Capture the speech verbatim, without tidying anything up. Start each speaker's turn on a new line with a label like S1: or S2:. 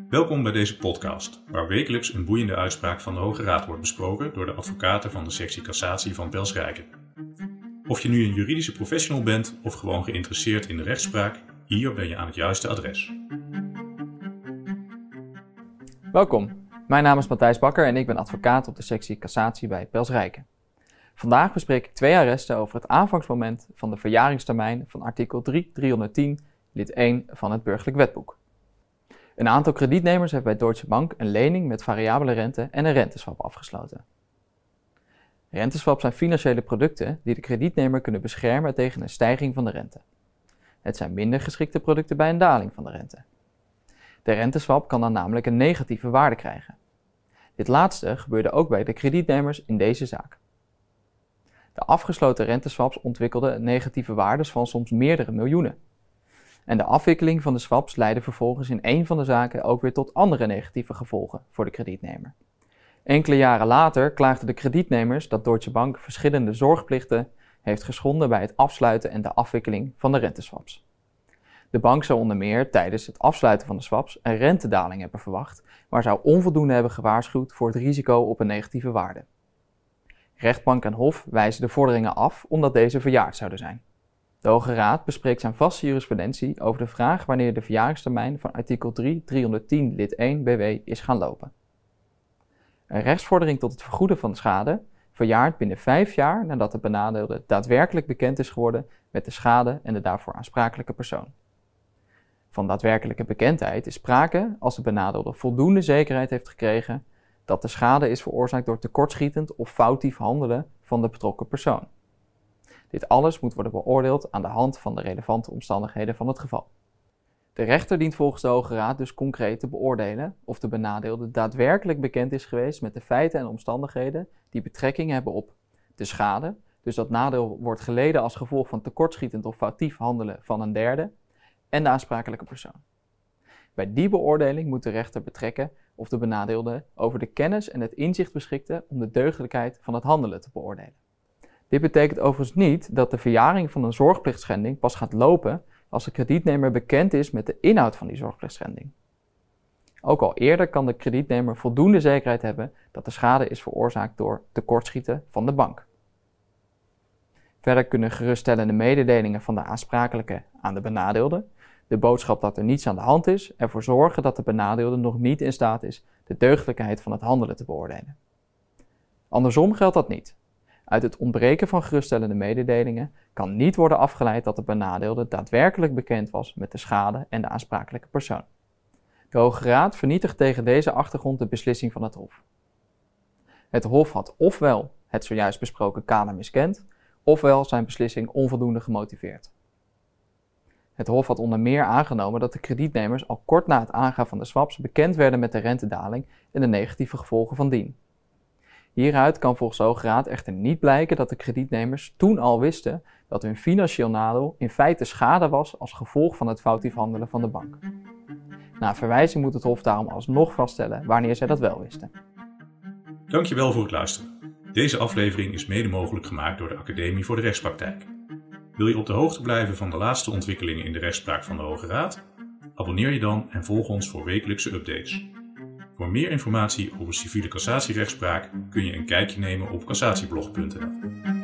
S1: Welkom bij deze podcast, waar wekelijks een boeiende uitspraak van de Hoge Raad wordt besproken door de advocaten van de sectie Cassatie van Pels-Rijken. Of je nu een juridische professional bent of gewoon geïnteresseerd in de rechtspraak, hier ben je aan het juiste adres.
S2: Welkom, mijn naam is Matthijs Bakker en ik ben advocaat op de sectie Cassatie bij Pels-Rijken. Vandaag bespreek ik twee arresten over het aanvangsmoment van de verjaringstermijn van artikel drie driehonderdtien lid één van het Burgerlijk Wetboek. Een aantal kredietnemers heeft bij Deutsche Bank een lening met variabele rente en een renteswap afgesloten. Renteswaps zijn financiële producten die de kredietnemer kunnen beschermen tegen een stijging van de rente. Het zijn minder geschikte producten bij een daling van de rente. De renteswap kan dan namelijk een negatieve waarde krijgen. Dit laatste gebeurde ook bij de kredietnemers in deze zaak. De afgesloten renteswaps ontwikkelden negatieve waardes van soms meerdere miljoenen. En de afwikkeling van de swaps leidde vervolgens in een van de zaken ook weer tot andere negatieve gevolgen voor de kredietnemer. Enkele jaren later klaagden de kredietnemers dat Deutsche Bank verschillende zorgplichten heeft geschonden bij het afsluiten en de afwikkeling van de renteswaps. De bank zou onder meer tijdens het afsluiten van de swaps een rentedaling hebben verwacht, maar zou onvoldoende hebben gewaarschuwd voor het risico op een negatieve waarde. Rechtbank en Hof wijzen de vorderingen af omdat deze verjaard zouden zijn. De Hoge Raad bespreekt zijn vaste jurisprudentie over de vraag wanneer de verjaringstermijn van artikel drie driehonderdtien lid één B W is gaan lopen. Een rechtsvordering tot het vergoeden van de schade verjaart binnen vijf jaar nadat de benadeelde daadwerkelijk bekend is geworden met de schade en de daarvoor aansprakelijke persoon. Van daadwerkelijke bekendheid is sprake als de benadeelde voldoende zekerheid heeft gekregen dat de schade is veroorzaakt door tekortschietend of foutief handelen van de betrokken persoon. Dit alles moet worden beoordeeld aan de hand van de relevante omstandigheden van het geval. De rechter dient volgens de Hoge Raad dus concreet te beoordelen of de benadeelde daadwerkelijk bekend is geweest met de feiten en omstandigheden die betrekking hebben op de schade, dus dat nadeel wordt geleden als gevolg van tekortschietend of foutief handelen van een derde, en de aansprakelijke persoon. Bij die beoordeling moet de rechter betrekken of de benadeelde over de kennis en het inzicht beschikte om de deugdelijkheid van het handelen te beoordelen. Dit betekent overigens niet dat de verjaring van een zorgplichtschending pas gaat lopen als de kredietnemer bekend is met de inhoud van die zorgplichtschending. Ook al eerder kan de kredietnemer voldoende zekerheid hebben dat de schade is veroorzaakt door tekortschieten van de bank. Verder kunnen geruststellende mededelingen van de aansprakelijke aan de benadeelde, de boodschap dat er niets aan de hand is, ervoor zorgen dat de benadeelde nog niet in staat is de deugdelijkheid van het handelen te beoordelen. Andersom geldt dat niet. Uit het ontbreken van geruststellende mededelingen kan niet worden afgeleid dat de benadeelde daadwerkelijk bekend was met de schade en de aansprakelijke persoon. De Hoge Raad vernietigt tegen deze achtergrond de beslissing van het Hof. Het Hof had ofwel het zojuist besproken kader miskend, ofwel zijn beslissing onvoldoende gemotiveerd. Het Hof had onder meer aangenomen dat de kredietnemers al kort na het aangaan van de swaps bekend werden met de rentedaling en de negatieve gevolgen van dien. Hieruit kan volgens de Hoge Raad echter niet blijken dat de kredietnemers toen al wisten dat hun financieel nadeel in feite schade was als gevolg van het foutief handelen van de bank. Na verwijzing moet het Hof daarom alsnog vaststellen wanneer zij dat wel wisten.
S1: Dankjewel voor het luisteren. Deze aflevering is mede mogelijk gemaakt door de Academie voor de Rechtspraktijk. Wil je op de hoogte blijven van de laatste ontwikkelingen in de rechtspraak van de Hoge Raad? Abonneer je dan en volg ons voor wekelijkse updates. Voor meer informatie over civiele cassatierechtspraak kun je een kijkje nemen op cassatieblog punt n l.